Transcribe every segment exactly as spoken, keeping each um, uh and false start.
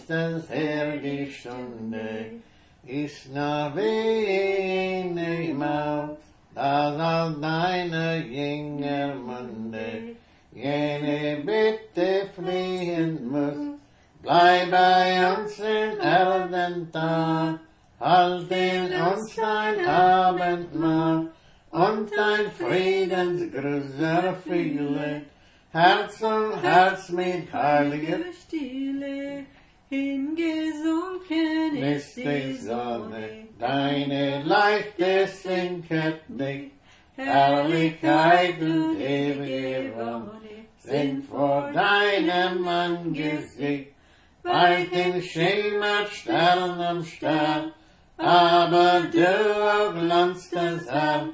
des Herr die Stunde, ist noch wenig Maut, dass aus deiner Jünger Munde jene Bitte fliehen muss. Bleib bei uns in Erdentag, halt in uns dein Abendmahl und dein Friedensgruß erfülle, Herz und Herz mit heiliger Stille, hingesunken ist die Sonne, deine Leichte sinket nicht, Herrlichkeit und ewige Wonne sind vor deinem Angesicht, weit im Schimmer Stern am Stern, aber du, o Glanz des Herrn,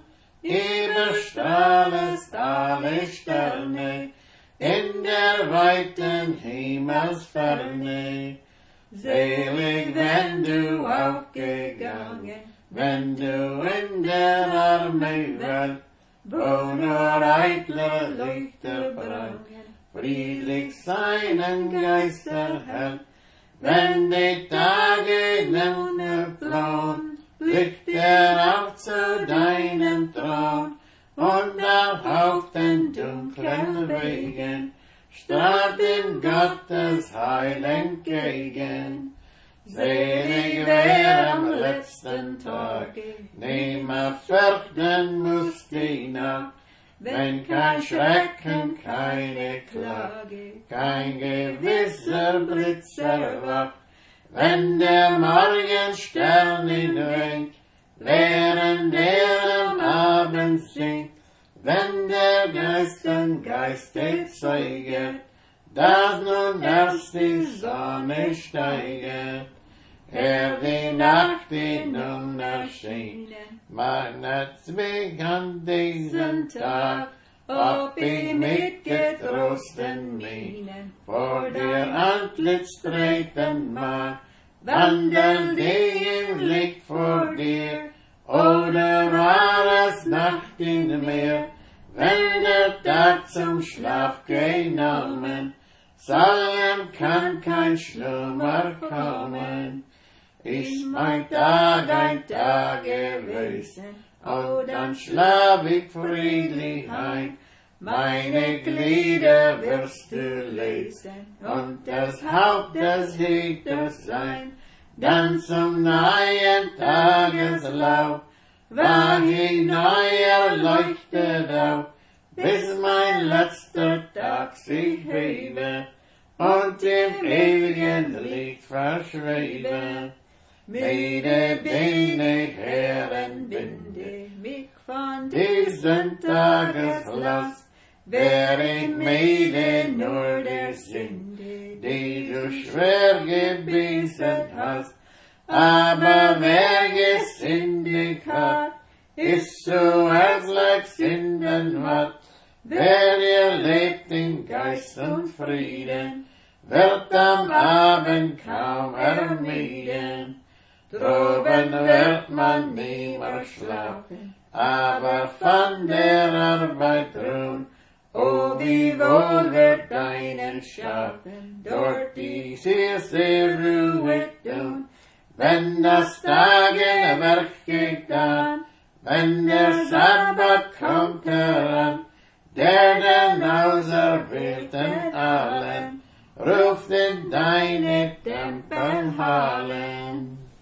überstrahlest alle Sterne in der weiten Himmelsferne. Selig, wenn du aufgegangen, wenn du in der arme Welt, wo nur eitler Lichter brangen, friedlich seinen Geist erhellt, wenn die Tage nun erflohen, blickt er auf zu deinem Thron, und auch auf den dunklen Wegen strahlt ihm Gottes Heil entgegen. Selig wer am letzten Tage nimmer fürchten muss die Nacht, wenn kein Schrecken, keine Klage, kein gewisser Blitz erwacht, wenn der Morgenstern ihn winkt, während er am Abend singt, wenn der Geist den Geist erzeuget, dass nun erst die Sonne steigt, er die Nacht in nun erschien, meinet's mich an diesen Tag, ob ich mit getrosten Mienen vor dir Antlitz treten mag, wandelt ich im Licht vor dir, oder war es Nacht in mir, wenn der Tag zum Schlaf genommen, sagen kann kein Schlummer kommen. Ist mein Tag ein Tag gewesen, oh, dann schlaf ich friedlich ein, meine Glieder wirst du lesen, und das Haupt des Hichters sein, dann zum neuen Tageslauf, wach ich neu erleuchtet auf, bis mein letzter Tag sich hebe, und im ewigen Licht verschwebe. Mede bin ich Herren, binde mich von diesem Tageslast, wer in Mede nur der Sünde, die du schwer gebissen hast, aber wer gesündigt hat, ist so herzlich sündenmatt, wer ihr lebt in Geist und Frieden, wird am Abend kaum ermieden. Droben wird man nimmer schlafen, aber von der Arbeit ruhen. Oh, wie wohl wird deinen Schafen dort die süße Ruhe tun, wenn das Tagewerk getan, wenn der Sabbat kommt heran, der den Auserwählten allen ruft in deine Tempelhallen.